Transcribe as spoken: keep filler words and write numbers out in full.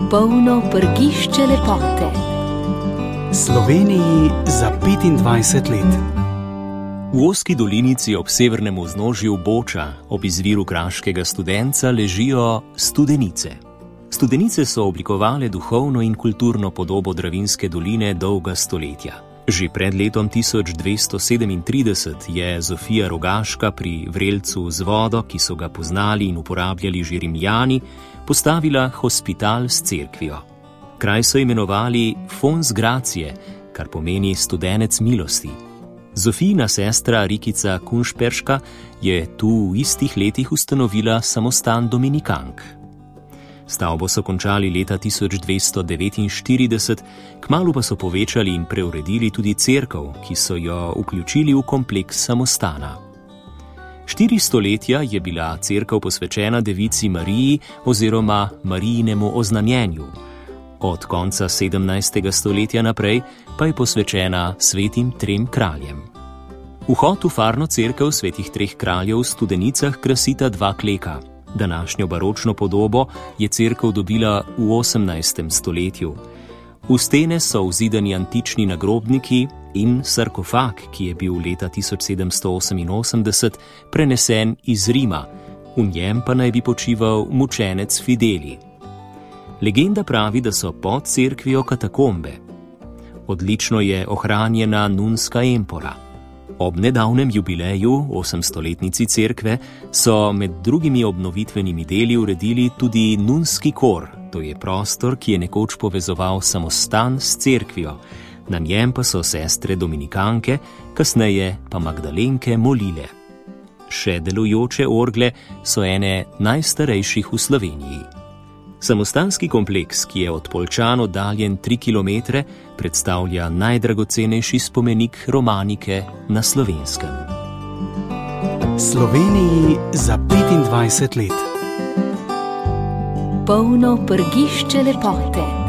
Polno prgišče lepote. Sloveniji za petindvajset let. V ozki dolinici ob severnem vznožju Boča, ob izviru kraškega Studenca, ležijo Studenice. Studenice so oblikovale duhovno in kulturno podobo Dravinjske doline dolga stoletja. Že pred letom tisoč dvesto sedemintrideset je Zofija Rogaška pri vrelcu z vodo, ki so ga poznali in uporabljali že Rimljani, postavila hospital s cerkvijo. Kraj so imenovali Fons Gracie, kar pomeni studenec milosti. Zofijina sestra Rikica Kunšperška je tu v istih letih ustanovila samostan dominikank. Stavbo so končali leta tisoč dvesto devetinštirideset, kmalu pa so povečali in preuredili tudi cerkev, ki so jo vključili v kompleks samostana. Štiri stoletja je bila cerkev posvečena devici Mariji oziroma Marijinemu oznanjenju. Od konca sedemnajstega stoletja naprej pa je posvečena svetim trem kraljem. Vhod v farno cerkev svetih treh kraljev v Studenicah krasita dva kleka. Današnjo baročno podobo je cerkev dobila v osemnajstem stoletju. V stene so vzidani antični nagrobniki in sarkofag, ki je bil leta tisoč sedemsto oseminosemdeset prenesen iz Rima, v njem pa naj bi počival mučenec Fideli. Legenda pravi, da so pod cerkvijo katakombe. Odlično je ohranjena nunska empora. Ob nedavnem jubileju, osemstoletnici cerkve, so med drugimi obnovitvenimi deli uredili tudi nunski kor, to je prostor, ki je nekoč povezoval samostan s cerkvijo. Na njem pa so sestre dominikanke, kasneje pa Magdalenke molile. Še delujoče orgle so ene najstarejših v Sloveniji. Samostanski kompleks, ki je od Poljčan oddaljen tri kilometre, predstavlja najdragocenejši spomenik romanike na Slovenskem. Sloveniji za petindvajset let. Polno prgišče lepote.